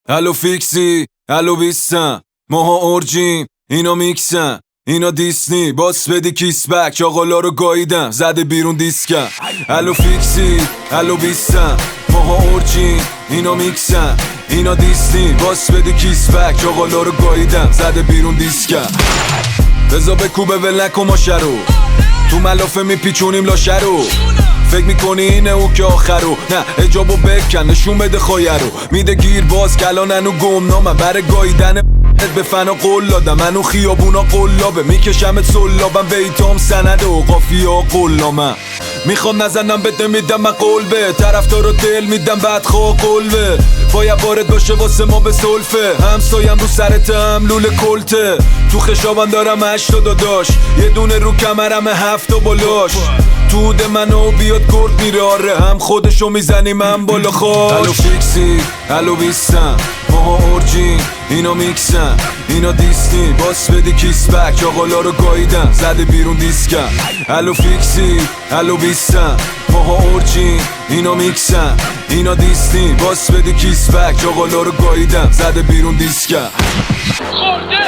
الو فیکسی، الو بیستن، ماها اورجیم، اینا میکسن، اینا دیسنی، باس بدی کیس بک، چاقالا رو گاییدم زده بیرون دیسکن. الو فیکسی، الو بیستن، ماها اورجیم، اینا میکسن، اینا دیسنی، باس بدی کیس بک، چاقالا رو گاییدم زده بیرون دیسکن. بزا بکوبه ول نکن ماشه رو، تو ملافه میپیچونیم لاشه رو. فکر میکنی اینه او که آخرو، نه اجابو بکن نشون بده خواهی رو. میده گیر باز کلانن و گمنامم بره گاییدن به فنا قول دادم. منو خیابونا قلابه میکشمت سلابم، بیتام سنده و قافیه ها قلامم. میخوام نزنم بده میدم من قول به طرفدار رو دل میدم بعد خواه قلبه. باید وارد باشه واسه ما به سلفه، همسایم رو سرت هم لول کلته. تو خشابم دارم 80 داداش، یه دونه رو کمرم 7 بالاش. توده منو بیاد گرد میره آره، هم خودشو میزنیم هم بالا خواش. الو فیکسی، الو بیستن، ماها اورجیم، اینا میکسن، اینا دیسنی، باس بدی کیس بک، چاقالا رو گاییدم زده بیرون دیسکن. الو فیکسی، الو بیستن، ماها اورجیم، اینا میکسن، اینا دیسنی، باس بدی کیس بک، چاقالا رو گاییدم زده بیرون دیسکن. خورده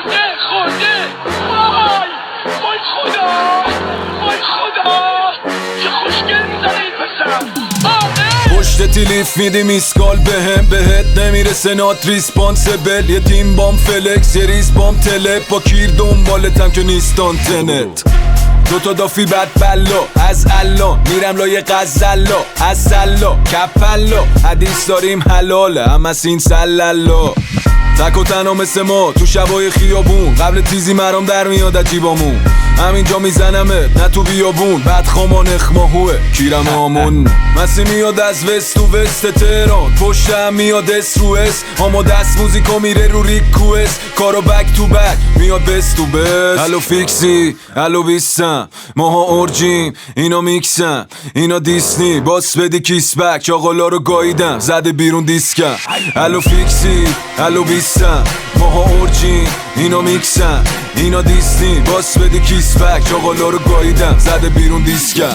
وای وای خدا، وای خدا چه خوشگل میزنه این پسر. پشت تیلیف میدی میسکال بهت نمیرسه نات ریسپانسبل. یه تیم بام فلکس، یه ریز بام تلپ، با کیر دنبالتم که نیست آنتنت. دوتا دافی بد بلا از الله، میرم لای غزلا از سلا کپلا. حدیث داریم حلاله هم از این سلالا. تک و تنها مثل ما تو شبای خیابون، قبل تیزی مرام در میاد عجیبامون. همینجا میزنمت نه تو بیابون، بعد خامان اخماهوه کیرم آمون. مسی میاد از وست تو وست تهران، پشتم میاد اس رو اس، اما دست موزیکا میره رو ریکوست. کارو بک تو بک میاد بست تو بست. الو فیکسی، الو بیستن، ماها اورجیم، اینا میکسن، اینا دیسنی، باس بدی کیس بک، چاقالا رو گاییدم زده بیرون دیسکن. الو فیکسی، الو بیستن، ماها اورجیم، اینا میکسن، اینا دیسنی، باس بدی کیس بک، چاقالا رو گاییدم زده بیرون دیسکن.